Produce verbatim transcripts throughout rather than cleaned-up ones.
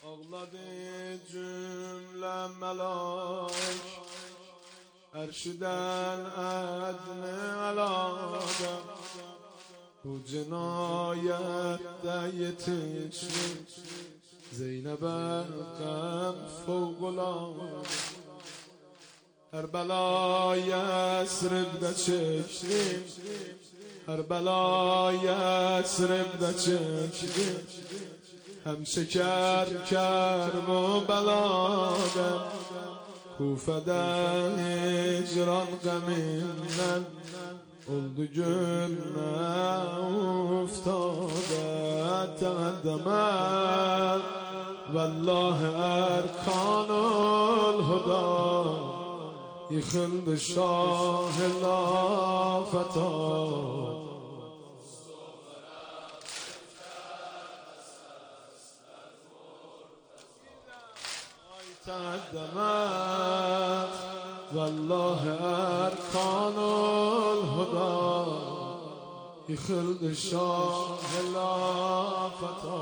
ağladı cümle melek, erşiden edni alade. Bu cinayette yetişti Zeynep'e gam fevkalade. Her belaya Yesrib'de çektim, her belaya Yesrib'de çektim. Hem şeker kerbu belade, Kufe'de hicran gaminden oldu günne uftade. Teqaddeme vallahi erkanul huda, yıkıldı şah-ı lafeta. تقدمت والله أركان الهدى يخلد الشاه لافتا.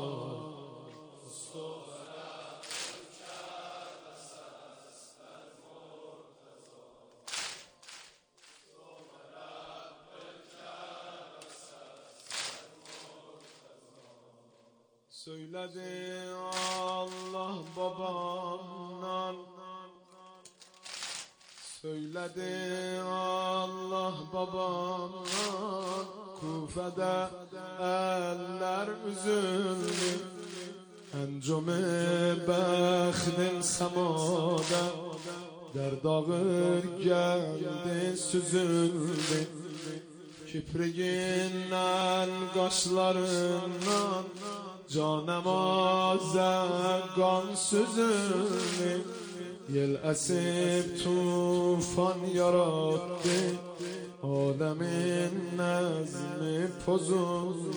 Söyledi Allah babamdan, söyledi Allah babamdan, Kufe'de eller üzüldü, encumi bəxtin semada, derd ağır geldi süzüldü. Kipriğinden kaşlarından canemaze kan süzüldü. Yel esip tufan yarattı, alemin nezmi pozuldu.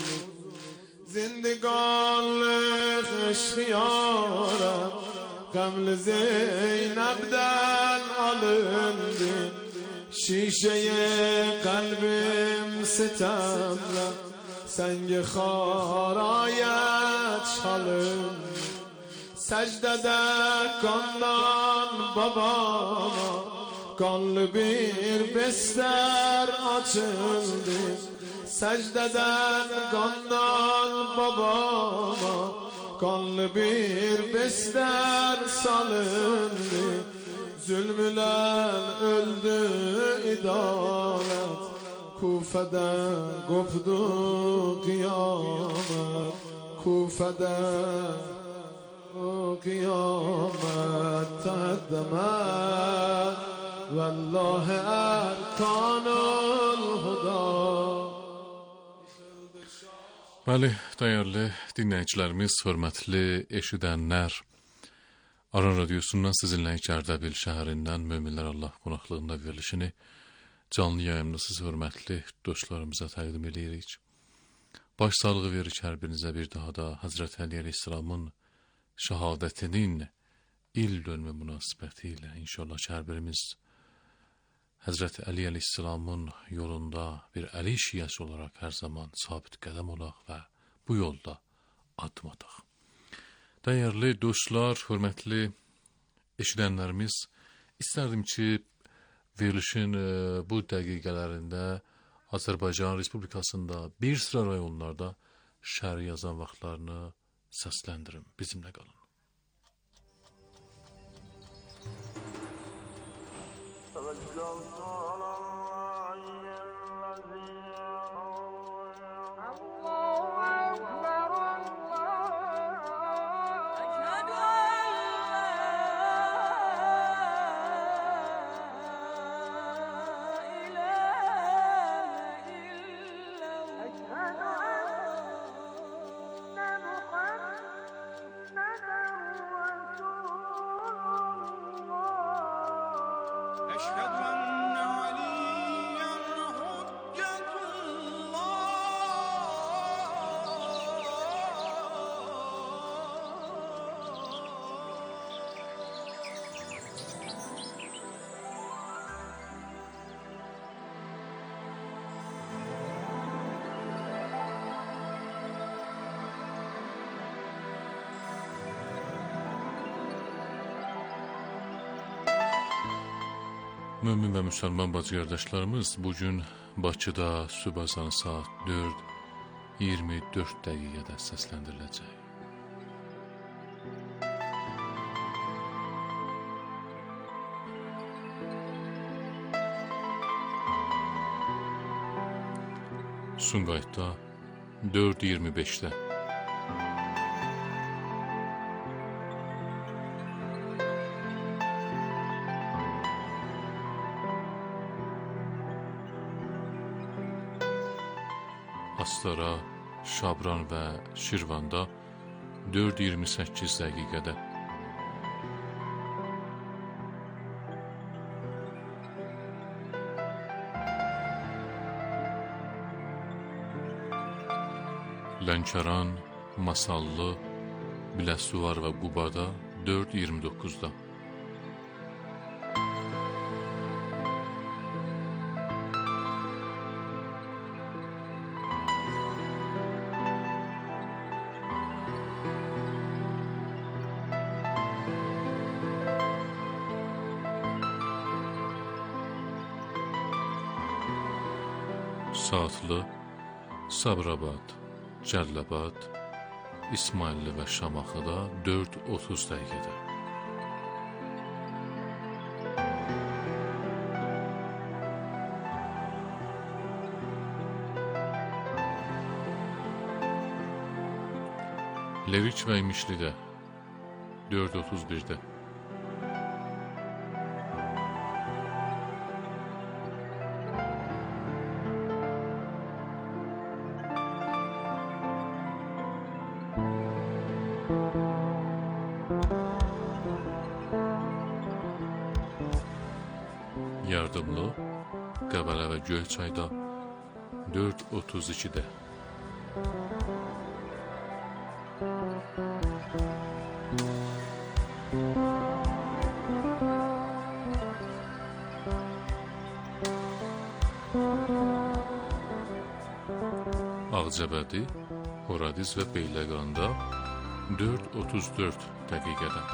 Zindiganlık eşkıyara Gamli Zeynep'den alındı. Şişeye kalbim sitemle sengi harayet çalındı. Secdede kandan babama kanlı bir bester açıldı. Secdeden kandan babama kanlı bir bester salındı. Zulmülen öldü idalet, Kufe'de koptu kıyamet. Kufe'de o kıyamet teqaddemet vallahi erkanul huda. Bəli, dəyərli dinləyicilərimiz, hörmətli eşidənlər, Aran Radyosu'ndan sizinlə Ərdəbil şəhərindən Möminlər Allah qonaqlığında verilişini canlı yayımda siz hörmətli dostlarımıza təqdim edirik. Baş sağlığı verir hər birinizə bir daha da Həzrət Əli Əleyhisselamın şəhadətinin il dönümü münasibəti ilə inşallah hər birimiz Həzrət Əli Əleyhisselamın yolunda bir Əli şiəsi olaraq hər zaman sabit qədəm olaq və bu yolda addım ataq. Dəyərli dostlar, hörmətli eşidənlərimiz, istərdim ki, verilişin bu dəqiqələrində Azərbaycan Respublikasında bir sıra rayonlarda şəhər yazan vaxtlarını səsləndirim. Bizimlə qalın. أشهد أن Mömin və müsəlman bacı qardaşlarımız, bugün Bakıda sübh azanı saat dörd iyirmi dörd dəqiqədə səsləndiriləcək. Sumqayıtda dörd iyirmi beşdə. Astara, Şabran və Şirvanda dörd iyirmi səkkiz dəqiqədə. Lənkəran, Masallı, Biləsuvar və Qubada dörd iyirmi doqquzda. Saatlı, Sabirabad, Cəlilabad, İsmailli və Şamaxıda dörd otuz dəqiqədə. Leviç və İmişlidə dörd otuz birdə. Yardımlı, Qəbələ və Göyçayda dörd otuz ikidə. Ağcabədi, Horadiz və Beyləqanda dörd otuz dörd dəqiqədə.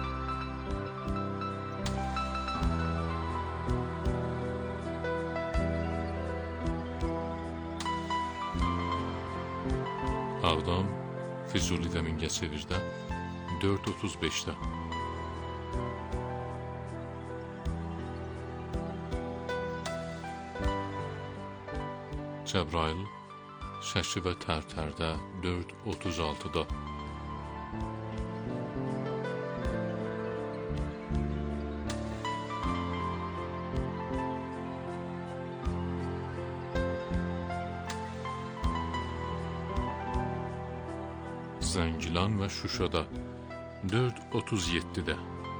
Ağdam, Füzuli və Mingəçevirdə dörd otuz beşdə. Cəbrayıl, Şəki və Tərtərdə dörd otuz altıda. Zəngilan və Şuşada dörd otuz yeddidə.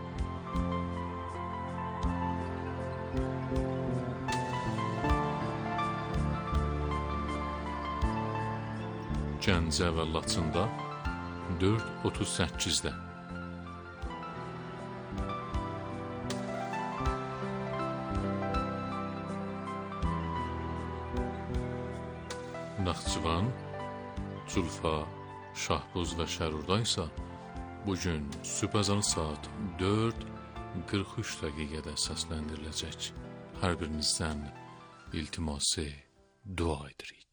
Gəncə və Laçında dörd otuz səkkizdə. Naxçıvan, Culfa, Şahbuz və Şərurda isə bugün sübh azanı saat dörd qırx üç dəqiqədə səsləndiriləcək. Hər birinizdən iltiması dua edirik.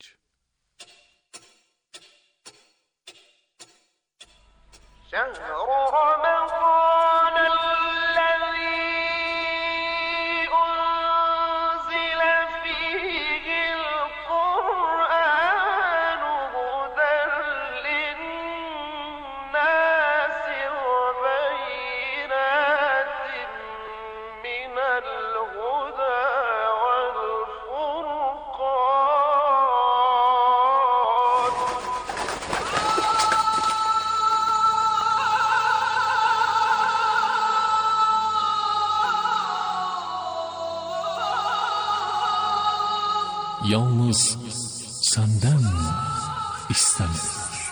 Yalnız senden istenir.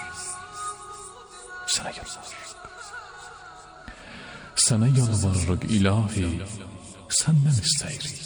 Sana yalvarırıq. Sana yalvarırıq ilahi, senden isteyirik.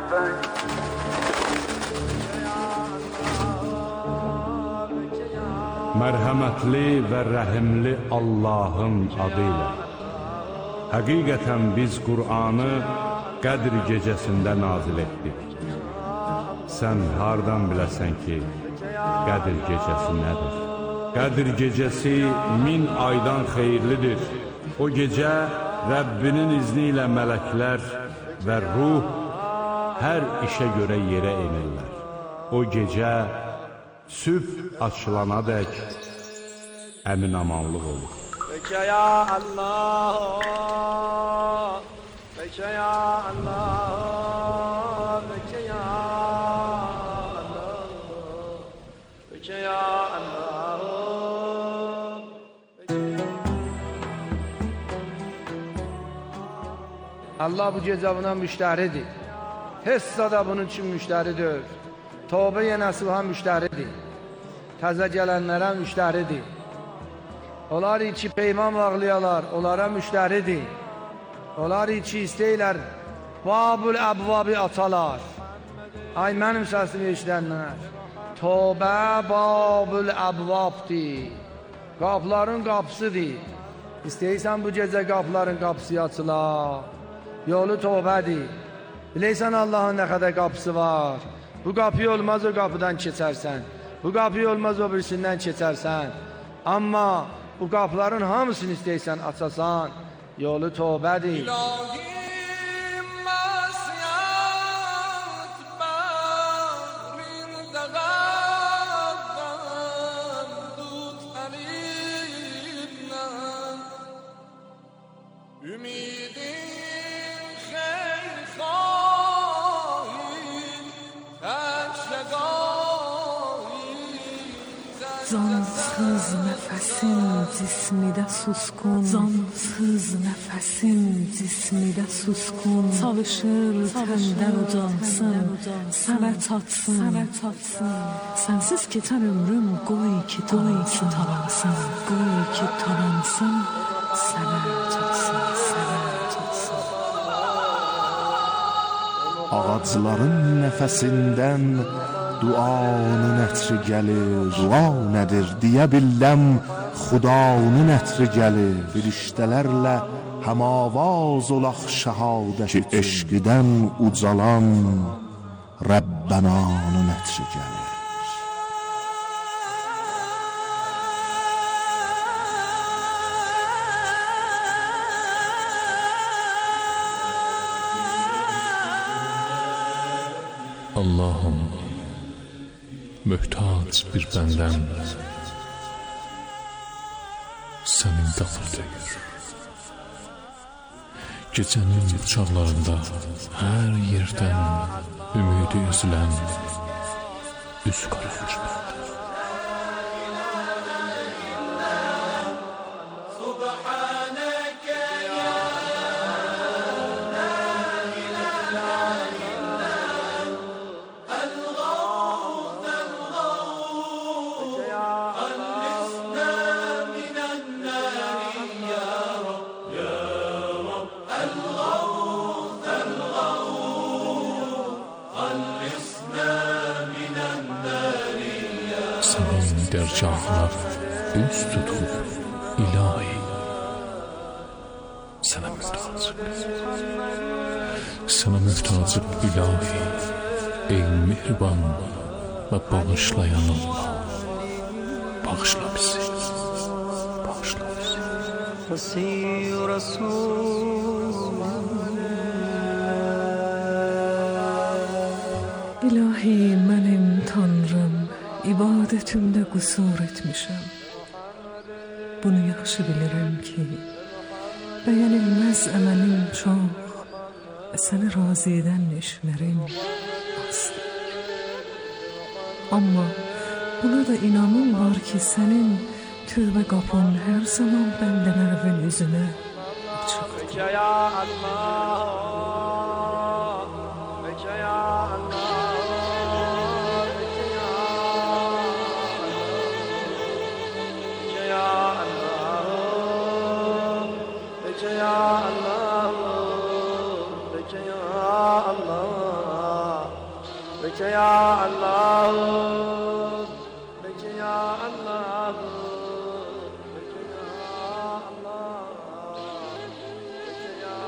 Mərhəmətli və rəhimli Allahın adıyla. Həqiqətən biz Qur'anı Qədr gecəsində nazil etdik. Sən hardan biləsən ki, Qədr gecəsi nədir? Qədr gecəsi min aydan xeyirlidir. O gecə Rəbbinin izni ilə mələklər və ruh hər işə görə yerə enirlər. O gecə sübh açılana dək əmin-amanlıq olur. Bəkə ya Allah, bəkə ya Allah, bəkə ya Allah, bəkə ya Allah. Allah bu gecə buna müştəridir. Hessa da bunun üçün müştəridir. Tövbə-i nasuha müştəridir. Təzə gələnlərə müştəridir. Onlar ki peyman bağlayalar, onlara müştəridir. Onlar ki istəyirlər, babul əbvabi atalar. Ay mənim səsimi eşidənlər. Tövbə babul əbvabdir. Qapıların qapısıdır. İstəyirsən bu gecə qapıların qapısı açılar. Yolu tövbədir. Biləysən Allahın nə qədər qapısı var. Bu qapı olmaz o qapıdan keçərsən. Bu qapı olmaz o birisindən keçərsən. Amma bu qapıların hamısını istəyirsən açasan, yolu tövbədir. Zansız nəfəsim cismidə suskun, zansız nəfəsim cismidə suskun, çalışır təndən ucansın, səvə çatsın, səvə çatsın. Sənsiz keçən ömrüm qoy ki talansın, qoy ki talansın, səvə çatsın, səvə çatsın. Ağacların nəfəsindən duanın ətri gəlir, dua nədir deyə billəm, xudanın ətri gəlir. Firiştələrlə həmavaz olaq şəhadət ki, eşqidən ucalan Rəbbənanın ətri gəlir. Allahım, möhtac bir bəndəm sənin qapını döyür. Gecənin çağlarında hər yerdən ümidi üzülən üz qarayır məndə. Dərgahına üz tutub ilahi sənə mühtacım, sənə mühtacım ilahi, ey mehriban və bağışlayan Allah, bağışla bizi, bağışla bizi. İlahi mənim Tanrım, ibadətimdə qüsur etmişəm. Bunu yaxşı bilirəm ki, bəyənilməz əməlim çox, səni razı edən işlərim azdır. Amma buna da inanım var ki, sənin tövbə qapın hər zaman bəndələrin üzünə açıqdır. Bəkə ya Allah, bəkə ya Allah. Ya Allah, ya Allah. بك يا الله بك يا الله بك يا الله بك يا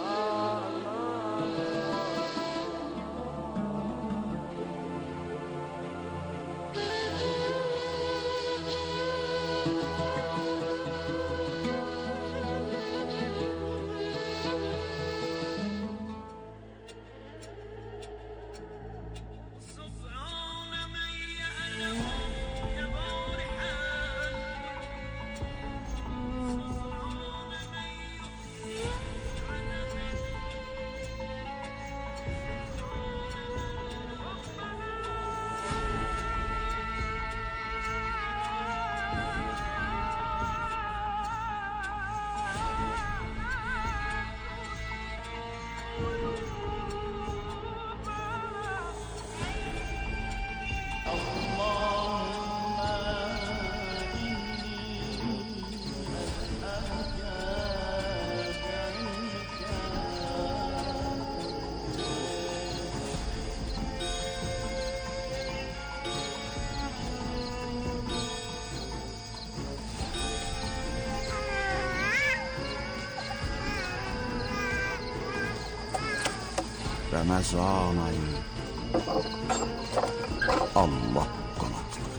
Ramazan ayı Allah qonaqlığı.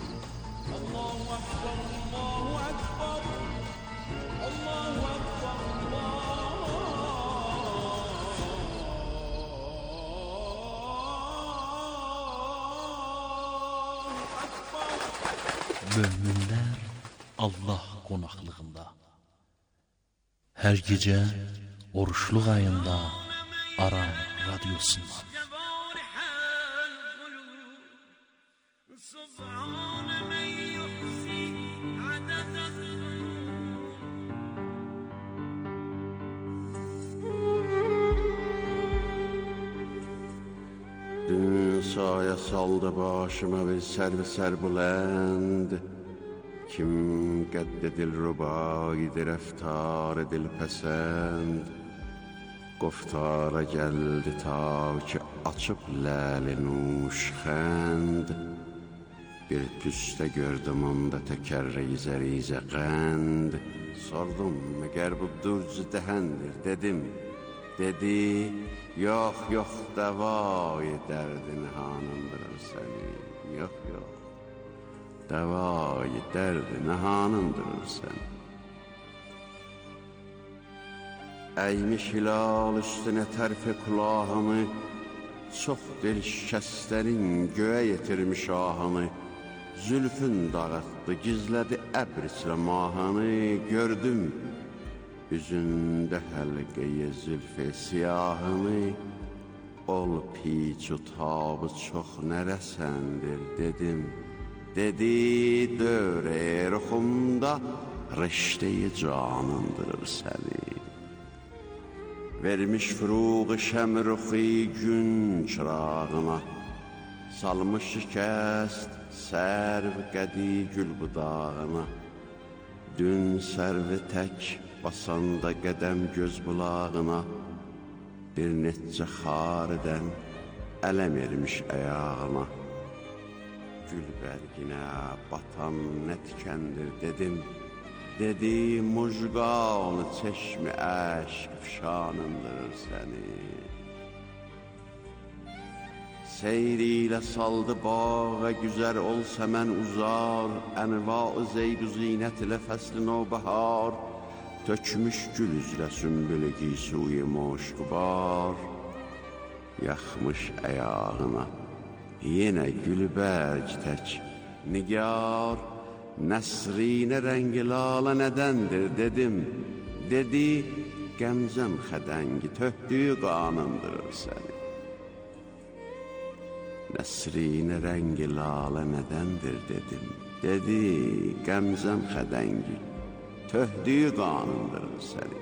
Möminlər Allah qonaqlığında. Hər gecə oruçluq ayında Aran radyosundan. Dün saya saldı başıma bir servi serbulend. Kim qəddedil rubaydı rəftar edil pəsənd. Qoftara gəldi ta ki açıb ləli nuşxənd. Bir püstə gördüm onda təkərrəyi zərizə qənd. Sordum məgər bu durcu dəhəndir dedim. Dedi yox yox dəvayı dərdin hanındır səni. Yox yox dəvayı dərdin hanındır səni. Əymiş hilal üstünə tərfi kulağımı, çox dil şikəstlərin göğe yetirmiş ahını. Zülfün dağıtdı, gizlədi əbr içrə mahanı. Gördüm üzündə həlqəyə zülfü siyahını. Ol piç utabı çox nərəsəndir dedim. Dedi dövrə ruxumda riştəyi canındır səni. Vermiş furuğu şəmruxi gün çırağına. Salmış şikəst sərv qədi gül budağına. Dün sərvi tək basanda qədəm göz bulağına. Bir neçə xaridən ələm ermiş əyağına. Gül bərginə batan nə tikəndir dedim. Dedi mujqanı çeşmi əşq fişanındır səni. Seyri ilə saldı bağa güzər olsa mən uzar. Ənva-ı zeyd-u zinət ilə fəsli nobəhar. Tökmüş gül üzrə sümbülü giysuyi moşqbar. Yaxmış əyağına yenə gülbərg tək nigar. Nəsrinə rəngi lala nədəndir dedim. Dedi qəmzəm xədəngi töhdüyü qanındır səni. Nəsrinə rəngi lala nədəndir dedim. Dedi qəmzəm xədəngi töhdüyü qanındır səni.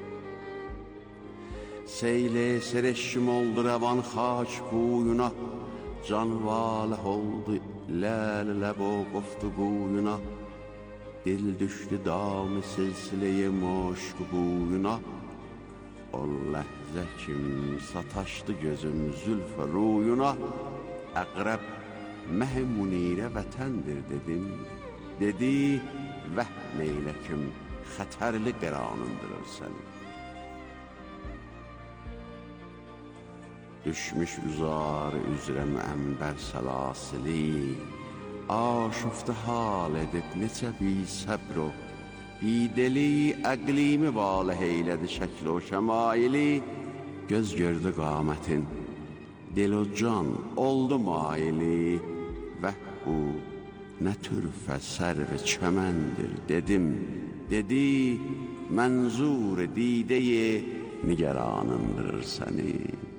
Seyli sereşim oldu rəvan xaç quyuna. Canvalə oldu ləl ləb o qoftu quyuna. Dil düşdü dam-ı silsiləyi moşq quyuna. O ləhzə kim sataşdı gözüm zülfə ruyuna. əqrəb məh munirə vətəndir dedim. Dedi, vəhm eylə kim xətərli qəranındırır səni. Düşmüş üzarı üzrə müəmbər səlasili, aşufta hal edib neçə bi səbr o, bideli əqlimi valih eylədi şəkl o şəmaili, göz gördü qamətin, dil o can oldu maili, vəhbu nə türfə sərv çəməndir dedim. Dedi, mənzur dideyi nigeranındırır səni.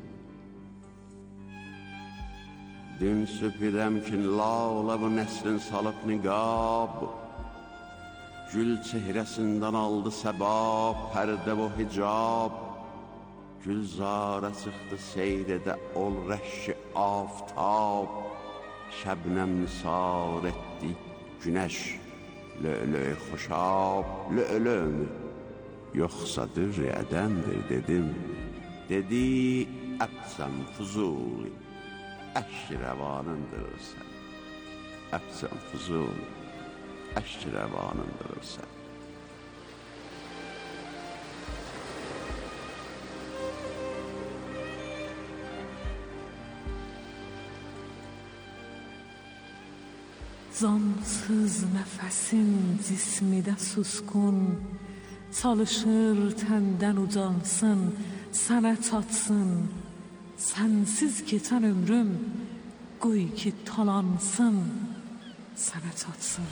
Dün süpidəm kin lağla bu nəslin salıb niqab, gül çehrəsindən aldı səbab, pərdə bu hicab, gülzara çıxdı seyredə ol rəşşi aftab, şəbnəm nisar etdi günəş, lö'lö-i xoşab, lö'lö mü, yoxsa dürr-i ədəndir dedim. Dedi, əbsən Fuzuli, əşk rəvanındırır sən. Əbsən Fuzuli, əşk rəvanındırır sən. Cansız nəfəsin cismidə suskun, çalışır təndən ucansın, sənə çatsın. Sənsiz keçən ömrüm, qoy ki talansın, sənə çatsın.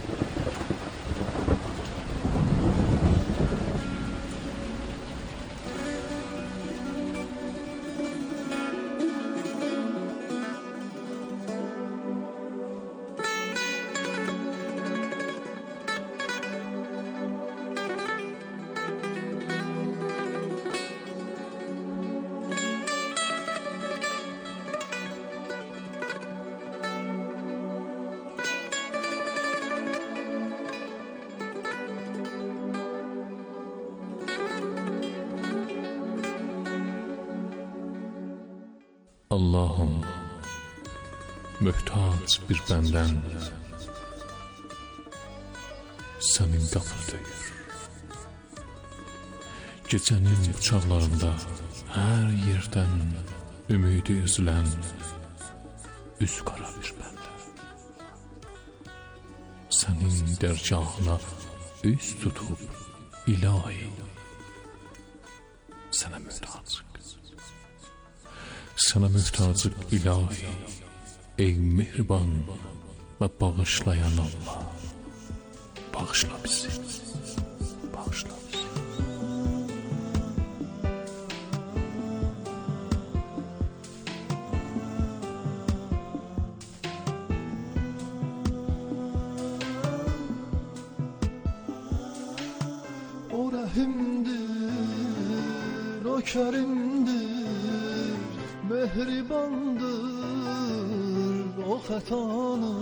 Allahım, möhtac bir bəndən sənin qapırdayır. Gecənin uçaqlarında hər yerdən ümidi üzülən üz qara bir bəndə. Sənin dərgahına üz tutub ilahi, sənə möhtacıq. Sənə möhtacıq ilahi, ey mehriban və bağışlayan Allah. Bağışla bizi, bağışla bizi. O rəhimdir, o kərimdir, mehribandır, o xətanı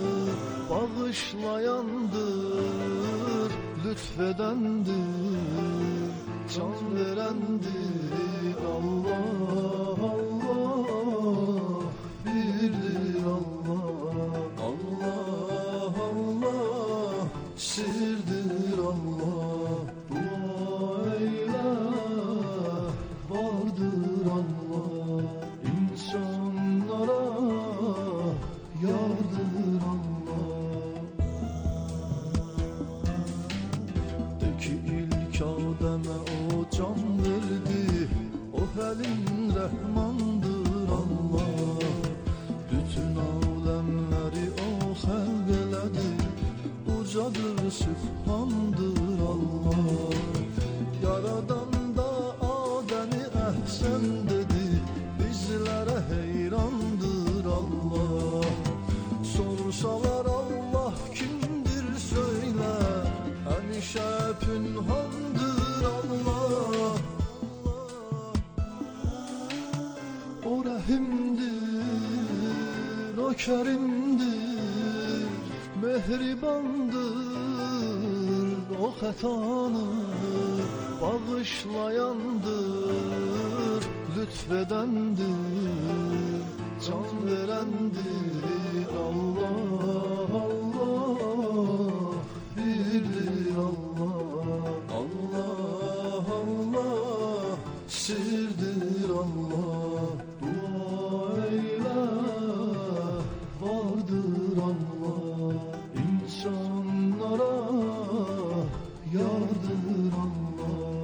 bağışlayandır, lütfedəndir, can verəndir. Allah, Allah, birdir Allah, Allah, Allah, sirdir Allah, dua eylə, vardır Allah, insanlara yardır Allah. De ki ilk Adem'e o can verdi, o Həlim Rəhmandır Allah. Bütün aləmləri o xəlq elədi, ucadır sübhandır Allah. Yaradan da Adem'i əhsən dedi, bizlərə heyrandır Allah. Sorsalar Allah kimdir söylə, həmişə pünhandır Allah. O rəhimdir, o kərimdir, mehribandır, o xətanı bağışlayandır, lütfedəndir, can verendir Allah, Allah birdir Allah, Allah, Allah sirdir Allah, dua eyle vardır Allah, insanlara yardır Allah.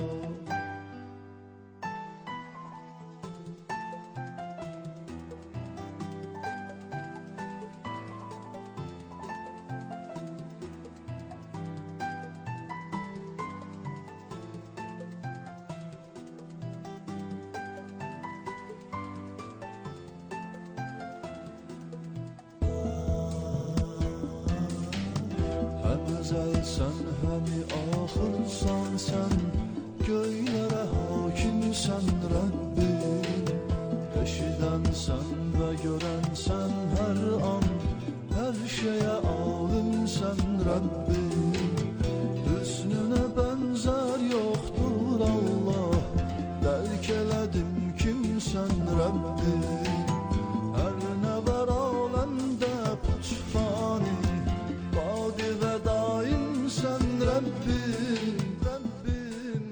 Hem ezelsen hemi ahırsan sen, göylere hakimsen Rabbim. Eşidensen ve görensen her an, her şeye alimsen Rabbim. Hüsnüne benzer yoktur Allah, derk eledim kimsen Rabbim. Her ne var alemde putfani, badi ve daim sen Rabbim, Rabbim.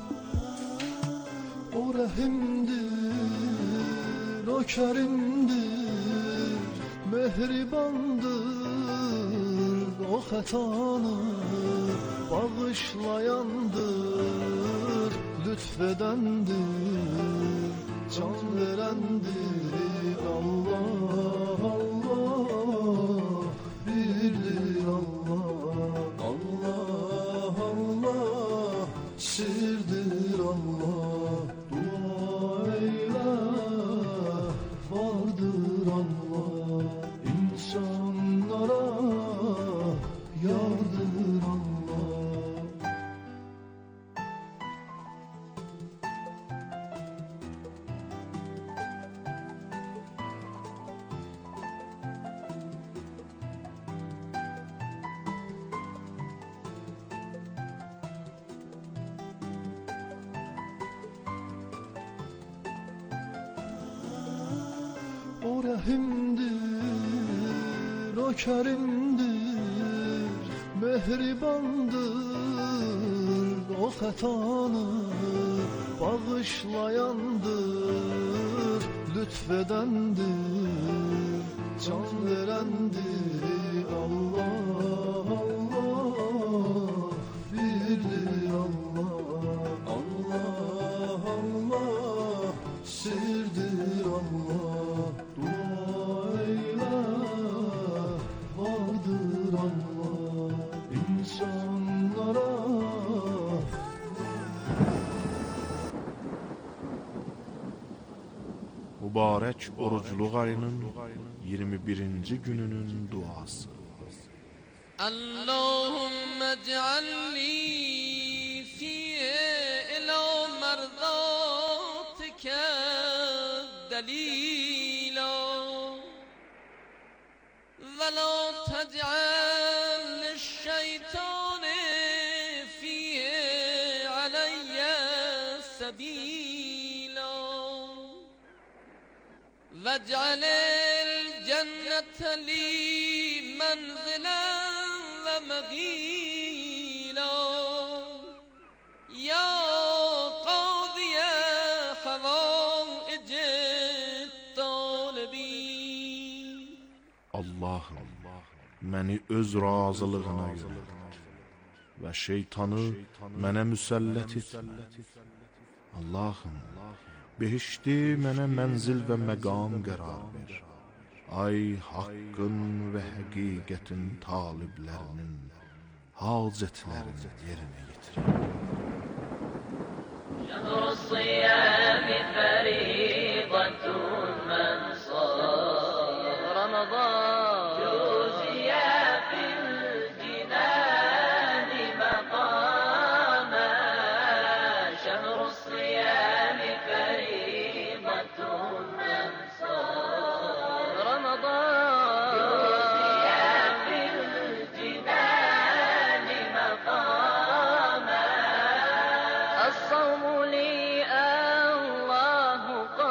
O rahimdir, o kerimdir, mehribandır, o hatanı bağışlayandır, lütfedendir, can verendir Allah, Allah birdir Allah, Allah, Allah sirdir Allah, dua eyle vardır Allah, insanlara yardır Allah. O rahimdir, o kerimdir, mehribandır, o hatanı bağışlayandır, lütfedendir, can verendir Allah, Allah birdir Allah, Allah, Allah sirdir Allah, dua eyle vardır Allah, insanlara. Mübarek orucluq ayının yirmi birinci gününün duası. Allahümme ec'alni fiye ila merdatike delila ve la tec'al lişşeytani fiye aleyye sebila vec'al el-cennete li menzilen ve megila ya qadiye havaic talibin. Allah'ım, məni öz razılığına yönelt və şeytanı mənə müsəllət etmə. Allah'ım, behişti mənə mənzil və məqam qərar ver. Ay haqqın və həqiqətin taliblərinin hacətlərini yerinə yetir. Şehrus siyami feridatun men sâr Ramazan الصوم لي الله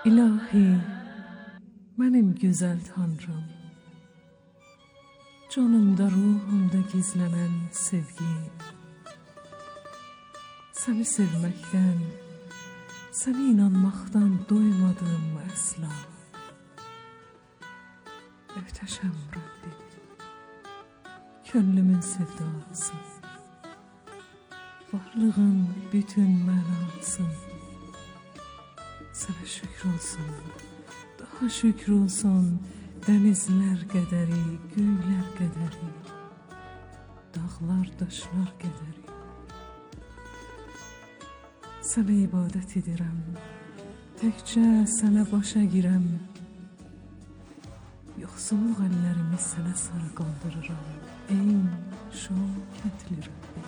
İlahi, mənim gözəl Tanrım, canımda, ruhumda gizlənən sevgi, səni sevməkdən, səni inanmaqdan doymadım əsla. Möhtəşəm Rabbim, könlümün sevdası, varlığın bütün mənası, sənə şükür olsun, daha şükür olsun, dənizlər qədəri, göylər qədəri, dağlar, daşlar qədəri. Sənə ibadət edirəm, təkcə sənə başa girəm, yoxsulluq əllərimi sənə sarı qaldırıram, ey şöhrətli Rəbbim.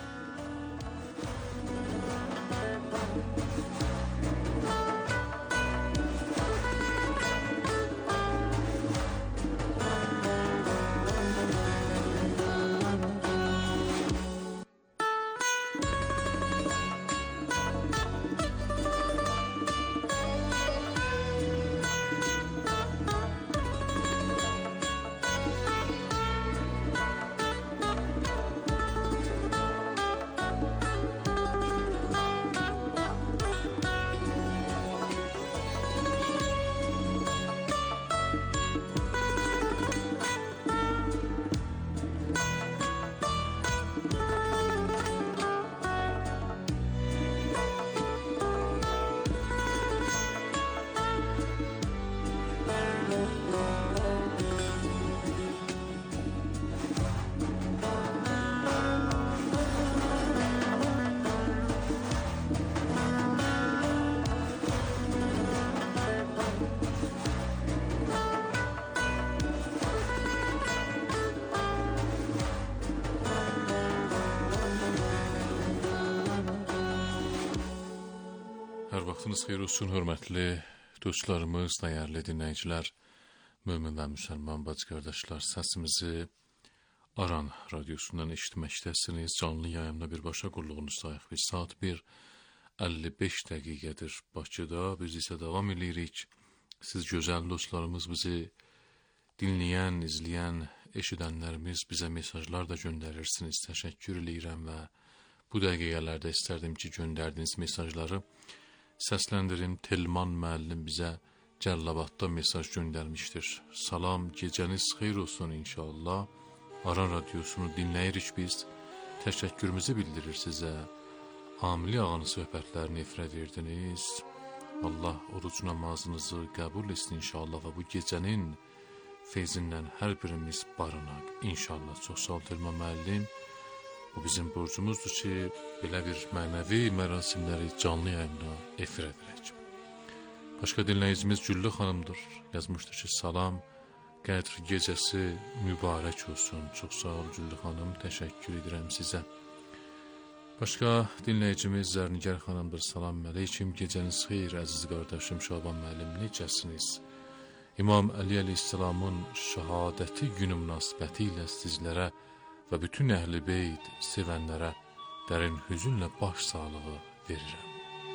Hər vaxtınız xeyir olsun, hörmətli dostlarımız, dəyərli dinləyicilər, mömin və müsəlman bacı qardaşlar, səsimizi Aran radiosundan eşitməkdəsiniz. Canlı yayımda birbaşa qulluğunuzdayıq. Biz saat bir əlli beş dəqiqədir Bakıda, biz isə davam edirik. Siz gözəl dostlarımız, bizi dinləyən, izləyən, eşidənlərimiz bizə mesajlar da göndərirsiniz. Təşəkkür edirəm və bu dəqiqələrdə istərdim ki, göndərdiyiniz mesajları səsləndirim. Telman müəllim bizə Cəllabadda mesaj göndərmişdir. Salam, gecəniz xeyir olsun inşallah. Aran radiosunu dinləyirik biz. Təşəkkürümüzü bildirir sizə. Amili ağanın söhbətlərini efirə verdiniz. Allah oruc namazınızı qəbul etsin inşallah və bu gecənin feyzindən hər birimiz barınaq inşallah. Çox sağ ol Telman müəllim. Bu bizim borcumuzdur ki, belə bir mənəvi mərasimləri canlı yayında efir edilək. Başqa dinləyicimiz Güllü xanımdır. Yazmışdır ki, salam, qədr gecəsi mübarək olsun. Çox sağ ol Güllü xanım, təşəkkür edirəm sizə. Başqa dinləyicimiz Zərnigar xanımdır. Salam əleykum, gecəniz xeyir, əziz qardaşım Şaban müəllim, necəsiniz? İmam Əli əleyhissalamın şəhadəti günü münasibəti ilə sizlərə və bütün əhl-i beyt sevənlərə dərin hüzünlə baş sağlığı verirəm.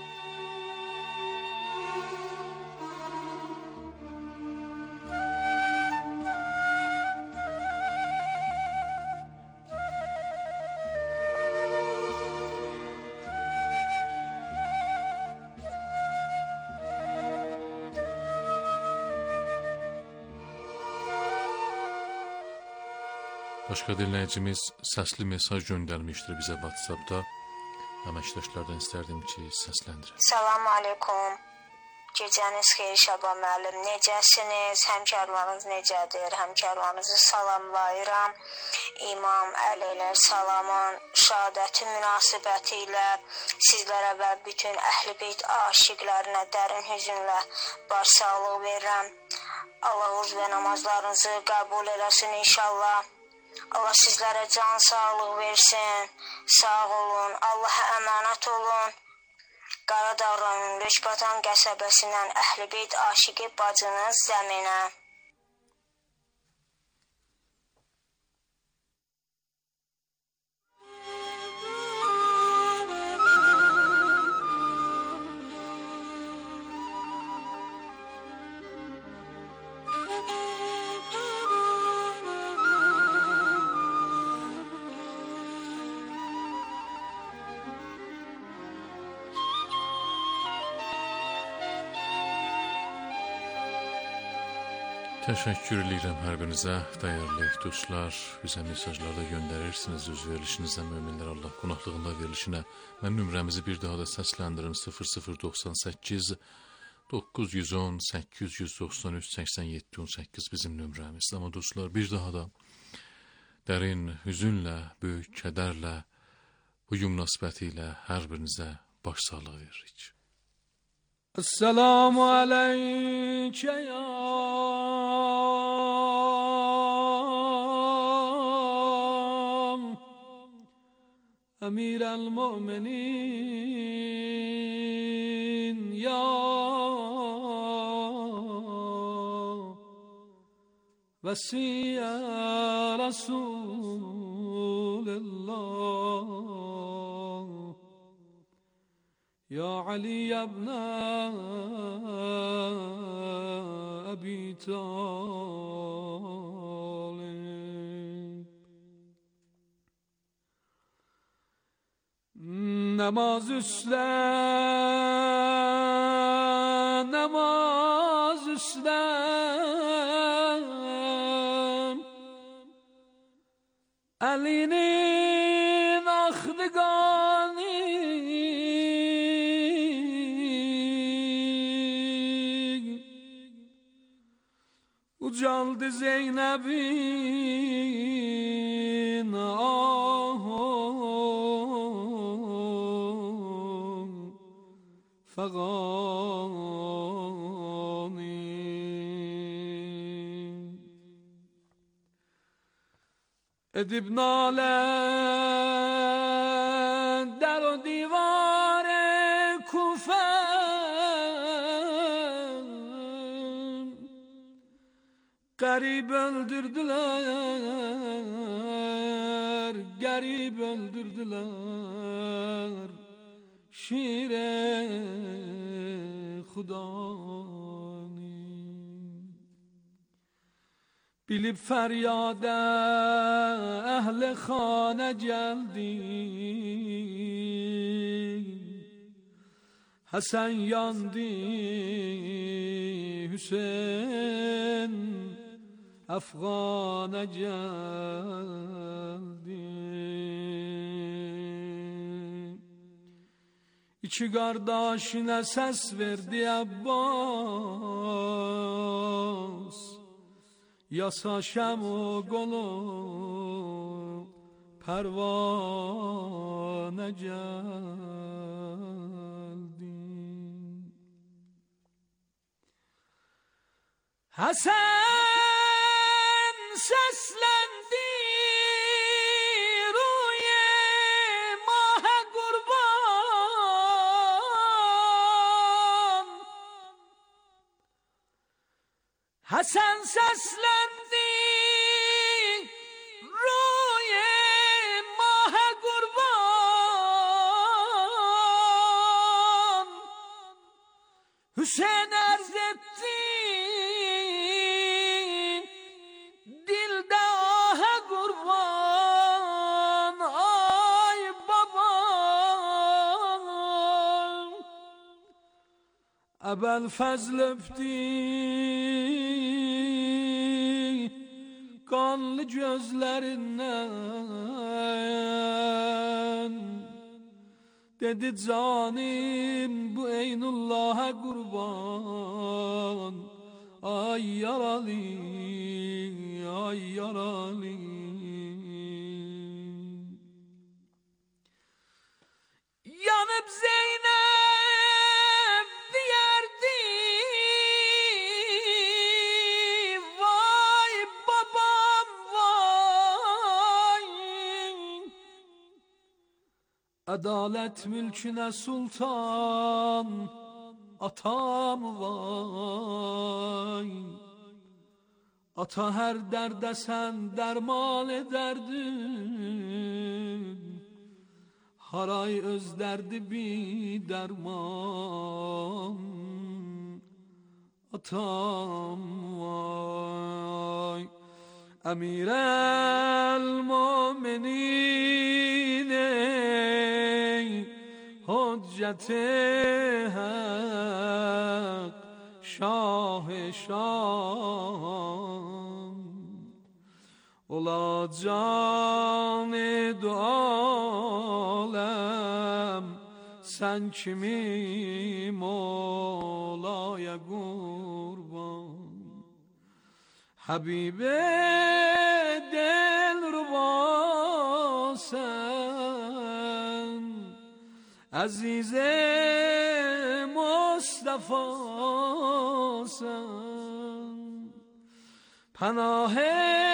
Başqa dinləyicimiz səsli mesaj göndərmişdir bizə WhatsAppda. Əməkdaşlardan istərdim ki, səsləndirək. Salam aleykum. Gecəniz xeyir Şaban müəllim. Necəsiniz? Həmkarlarınız necədir? Həmkarlarınızı salamlayıram. İmam Əli əleyhissalamın şəhadəti münasibəti ilə sizlərə və bütün əhl-i beyt aşiqlərinə dərin hüzünlə başsağlığı verirəm. Allah uz və namazlarınızı qəbul eləsin inşallah. Allah sizlərə can sağlıq versin. Sağ olun. Allah'a əmanət olun. Qaradağ rayonunun Röşbatan qəsəbəsindən əhl-i beyt aşiqi bacınız Zəminə. Təşəkkür edirəm hər birinizə, dəyərli dostlar. Bizə mesajlar da göndərirsiniz öz verilişinizə, möminlər Allah qonaqlığında verilişinə. Mən nömrəmizi bir daha da səsləndirim: sıfır sıfır doxsan səkkiz doqquz yüz on səkkiz yüz doxsan üç səksən yeddi on səkkiz bizim nömrəmiz. Amma dostlar, bir daha da dərin hüzünlə, böyük kədərlə bu gün münasibəti ilə hər birinizə başsağlığı veririk. Esselamu aleykə ya Emir el-Mu'minin ya Vesiye Resulullah Ya Ali ibn Abi Talib Namaz üstle, namaz üstle Ali'nin ahdıgani Ucaldı Zeynep'in ahı fagani Edip nale der o divare Kufe Garip öldürdüler, garip öldürdüler Şire Khudani Bilip feryada ehl-i khane geldi Hasan yandı, Hüseyin Afgana geldi İki kardeşine ses verdi Abbas Yasa şem o kolu pervane geldi Hasan seslendi ruye mahe kurban Hasan seslendi ruye mahe kurban Hüseyin arz etti Ebel fazl öptü kanlı gözlerinden Dedi canim bu Eynullah'a kurban Ay yaralı, ay yaralı Yanıp Zeynep diyerdi Vay babam vay Adalet mülküne sultan Atam vay Ata her derde sen derman ederdin Haray öz derdi bir derman Atam vay Emir el-Mu'minin Hüccet-i Hak شاه شام اولا جان دو عالم sen kimi Mollaya kurban Habibe dilruba sen Azize Mustafa sen Panahe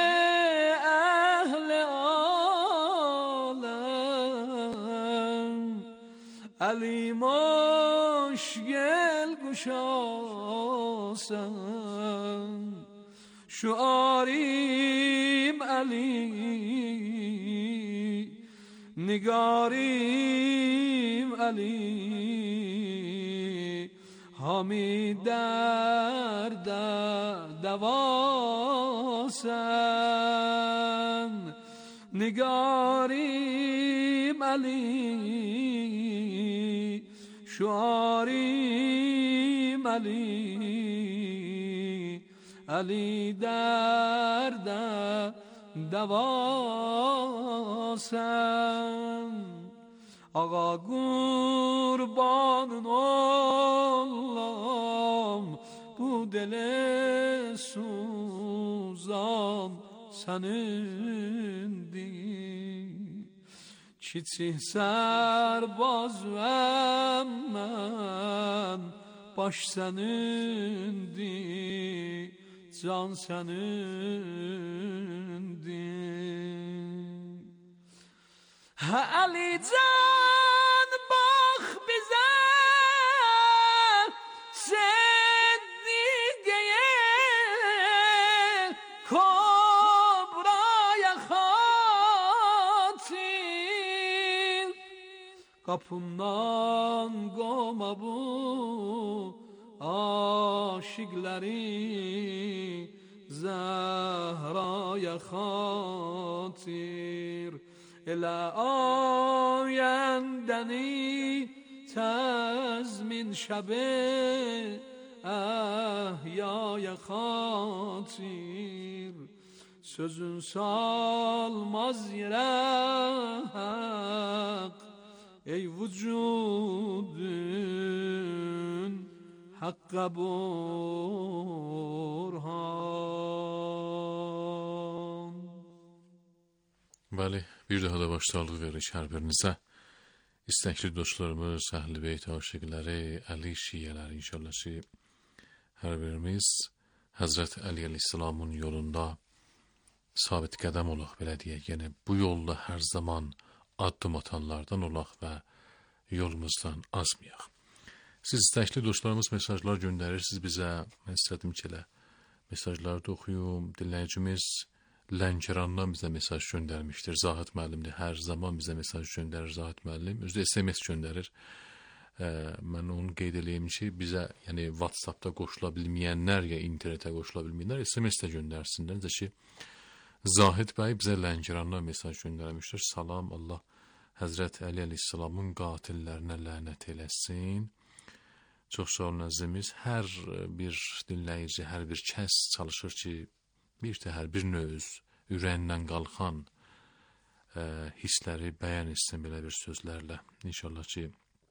ehli alem Ali moşgel guşasen Şu arim Ali Nigarim Ali Hami derde devasen Nigarim Ali Şuarim Ali Ali derde devasen Ağa kurbanın olam Bu dele suzan senindir Çiçih serbaz emmen Baş senindir Can senindir Ha Ali can bak bize Sen diye Kobraya hatim Kapımdan goma bu aşıkları Zehraya hatir Ele ayendeni tezmin şebe Ehyaya hatir Sözün salmaz yere hak Ey vücudun Hakka burhan Bəli, bir daha da başsağlığı veririk hər birinizə. İstəkli dostlarımız, Əhl-i Beyt aşiqləri, Əli şiyələri inşallah ki, hər birimiz Həzrət Əli əleyhissalamın yolunda sabit qədəm olaq, belə deyək. Yəni, bu yolda hər zaman addım atanlardan olaq və yolumuzdan azmayaq. Siz istəkli dostlarımız mesajlar göndərirsiniz bizə. Mən istədim ki, elə mesajları da oxuyum. Dinləyicimiz Lənkərandan bizə mesaj göndərmişdir. Zahid müəllimdir. Hər zaman bizə mesaj göndərir Zahid müəllim. Özü də S M S göndərir. E, mən onu qeyd edeyim ki, bizə yəni WhatsApp-da qoşula bilməyənlər ya internetə qoşula bilməyənlər S M S-də göndərsinlər. Necə ki, Zahid bəy bizə Lənkərandan mesaj göndərmişdir. Salam, Allah Həzrət Əli əleyhissalamın qatillərinə lənət eləsin. Çox sağ olun əzizimiz. Hər bir dinləyici, hər bir kəs çalışır ki, bir də hər bir növ ürəyindən qalxan e, hissləri bəyan etsin belə bir sözlərlə. İnşallah ki,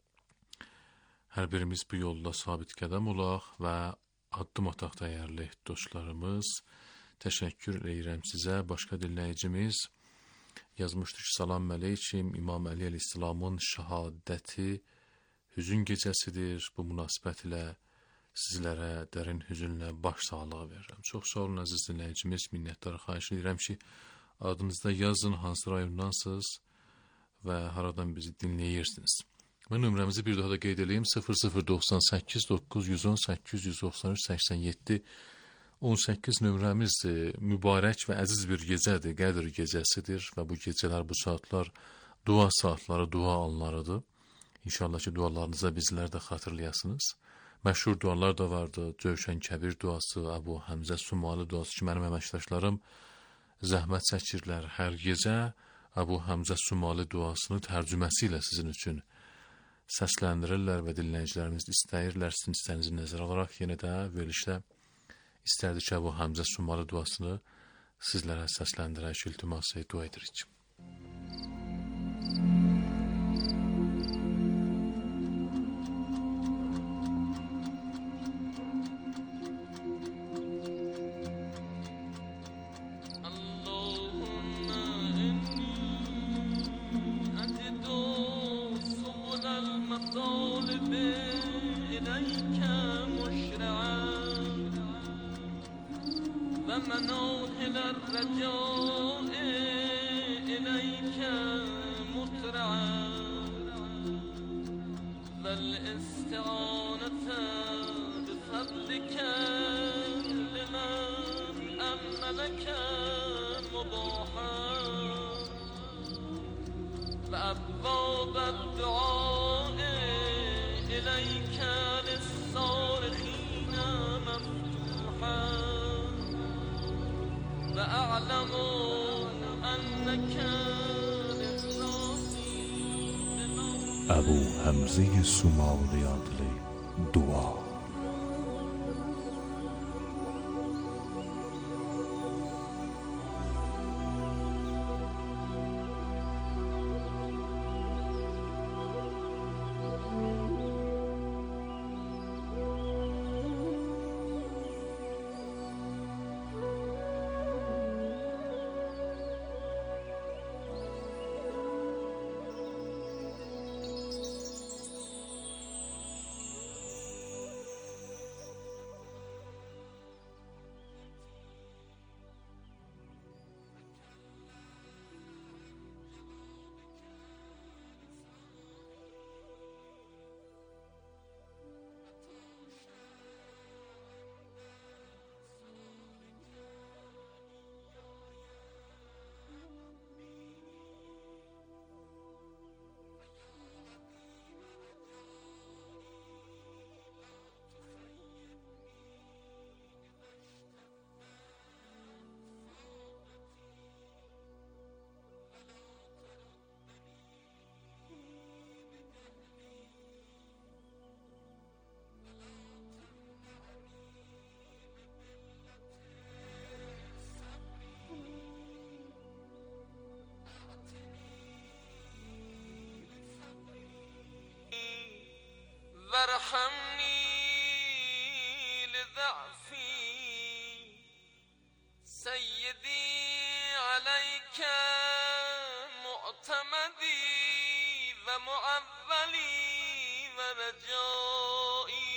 hər birimiz bu yolda sabit qədəm olaq və addım ataq dəyərli dostlarımız. Təşəkkür edirəm sizə. Başqa dinləyicimiz yazmışdır ki, salam əleykum, İmam Əli əleyhissalamın şəhadəti hüzün gecəsidir. Bu münasibət ilə sizlərə dərin hüzünlə baş sağlığı verirəm. Çox sağ olun əziz dinləyicimiz, minnətlər xahiş edirəm ki, adınızda yazın, hansı rayondansınız və haradan bizi dinləyirsiniz. Mən nömrəmizi bir daha da qeyd edeyim. sıfır sıfır doxsan səkkiz doqquz yüz on səkkiz yüz doxsan üç səksən yeddi on səkkiz nömrəmizdir. Mübarək və əziz bir gecədir, Qədr gecəsidir və bu gecələr, bu saatlar dua saatları, dua anlarıdır. İnşallah ki, dualarınıza bizlər də xatırlayasınız. Məşhur dualar da vardı. Cövşən Kəbir duası, Əbu Həmzə Sumalı duası ki, mənim əməkdaşlarım zəhmət çəkirlər. Hər gecə Əbu Həmzə Sumalı duasını tərcüməsi ilə sizin üçün səsləndirirlər və dinləyicilərimiz istəyirlər. Sizin istəyinizi nəzərə alaraq yenə də verilişdə istərdik ki, bu Həmzə Sumalı duasını sizlərə səsləndirək, iltiması dua edirik. ومناهل الرجاء إليك مترعا والاستعانة بفضلك لمن أملك مباحا وأبواب الدعاء إليك للصارخين مفتوحا وأعلم أنك ابو حمزه سومالی adlı dua. وارحمني لضعفي سيدي عليك معتمدي ومعولي ورجائي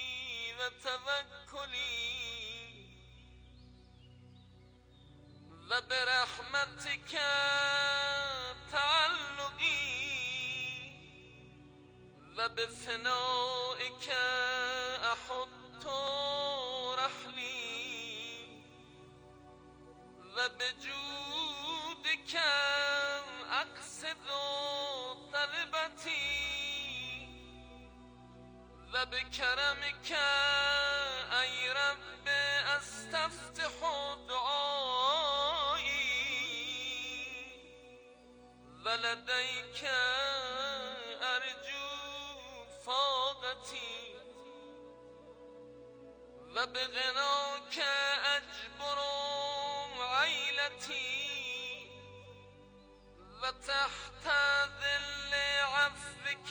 وتوكلي وبرحمتك تعلقي وبفنائك أحط رحلي وبجودك أقصد طلبتي وبكرمك أي رب أستفتح دعائي ولديك أرجو فاضتي وبغناك أجبر عيلتي وتحت ظل عفوك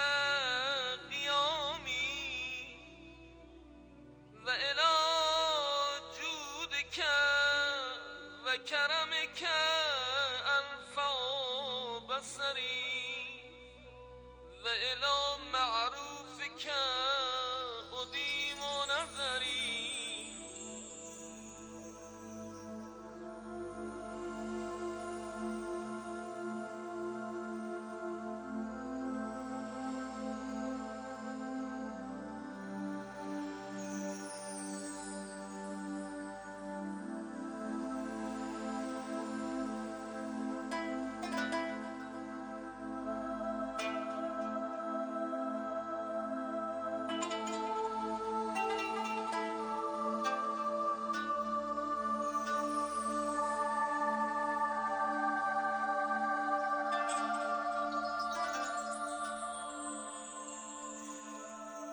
قيامي وإلى جودك وكرمك أرفع بصري وإلى معروفك أديم نظري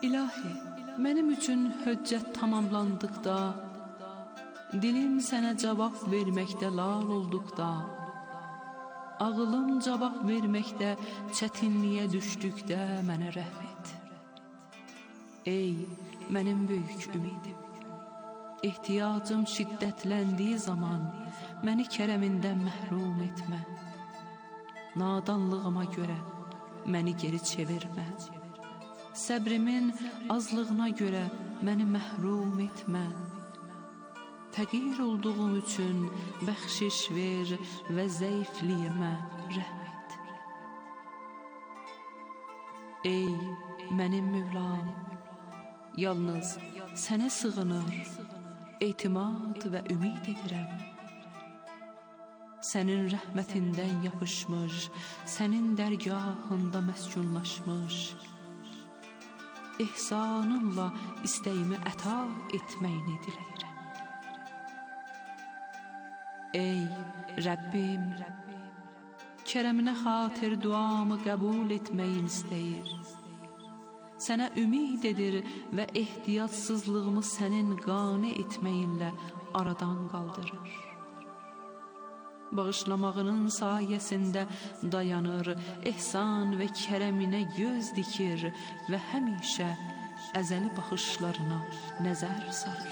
İlahi, mənim üçün höccət tamamlandıqda, dilim sənə cavab verməkdə lal olduqda, ağılım cavab verməkdə çətinliyə düşdükdə mənə rəhm et. Ey, mənim böyük ümidim, ehtiyacım şiddətləndiyi zaman məni kərəmindən məhrum etmə. Nadanlığıma görə məni geri çevirmə. Səbrimin azlığına görə məni məhrum etmə. Təqir olduğum üçün bəxşiş ver və zəifliyimə rəhm et. Ey, mənim Mövlam, yalnız sənə sığınır, etimad və ümid edirəm. Sənin rəhmətindən yapışmış, sənin dərgahında məskunlaşmış, ihsanınla istəyimi əta etməyini diləyirəm. Ey Rəbbim, kərəminə xatir duamı qəbul etməyini istəyir. Sənə ümid edir və ehtiyatsızlığımı sənin qane etməyinlə aradan qaldırır. Bağışlamağının sayəsində dayanır, ehsan və kərəminə göz dikir və həmişə əzəli baxışlarına nəzər salır.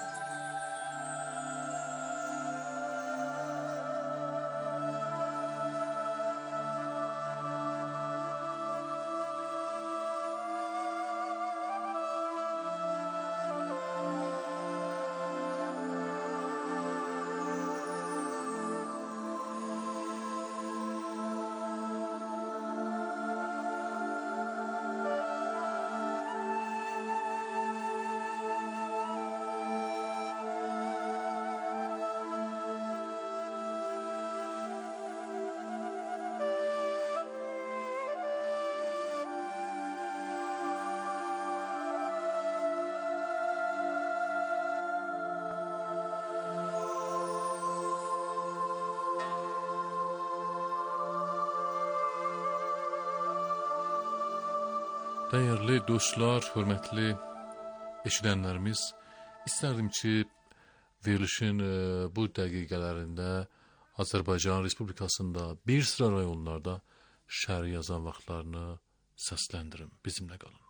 Dəyərli dostlar, hörmətli eşidənlərimiz, istərdim ki, verilişin bu dəqiqələrində Azərbaycan Respublikasında bir sıra rayonlarda şəhər yazan vaxtlarını səsləndirim. Bizimlə qalın.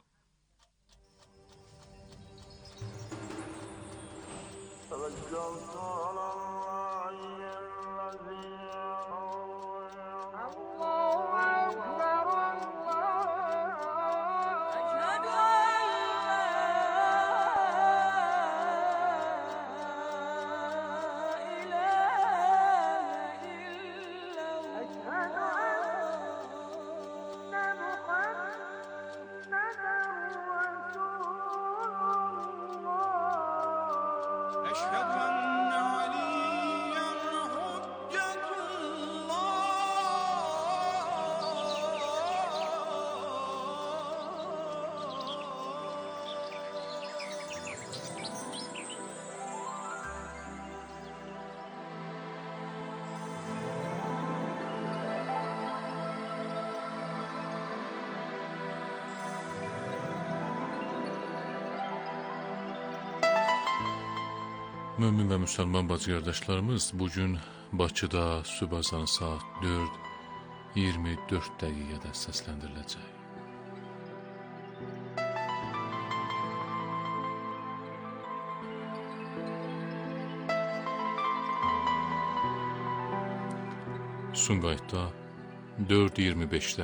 Mömin və müsəlman bacı qardaşlarımız, bugün Bakıda sübh azanı saat dörd iyirmi dörd dəqiqədə səsləndiriləcək. Sumqayıtda dörd iyirmi beşdə.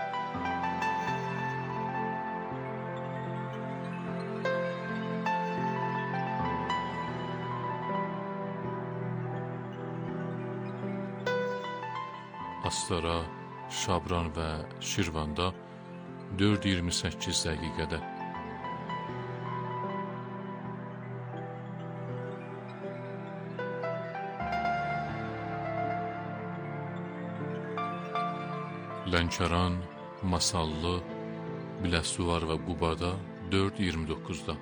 Astara, Şabran və Şirvanda dörd iyirmi səkkiz dəqiqədə. Lənkəran, Masallı, Biləsuvar və Qubada dörd iyirmi doqquzda.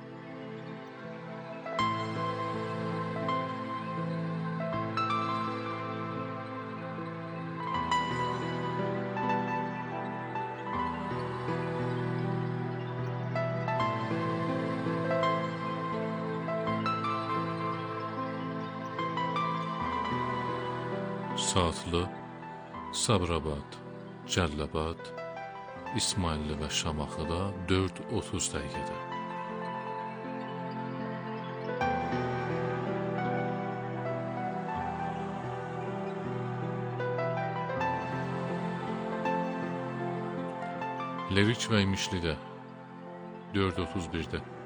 Saatlı Sabirabad, Cəllabad, İsmailli və Şamaxıda dörd otuz dəqiqədə. Lerik və İmişlidə dörd otuz birdə.